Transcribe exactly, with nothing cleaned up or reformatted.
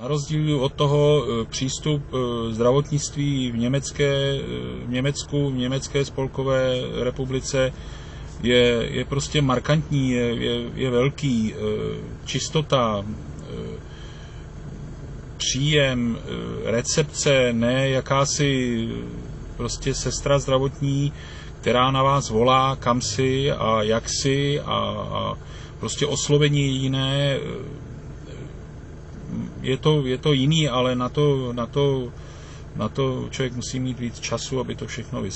Na rozdíl od toho přístup zdravotnictví v, německé, v Německu, v Německé spolkové republice je, je prostě markantní, je, je, je velký. Čistota, příjem, recepce, ne jakási prostě sestra zdravotní, která na vás volá, kam si a jak si a, a prostě oslovení jiné. Je to, je to jiný, ale na to, na to, na to člověk musí mít víc času, aby to všechno vysvětlil.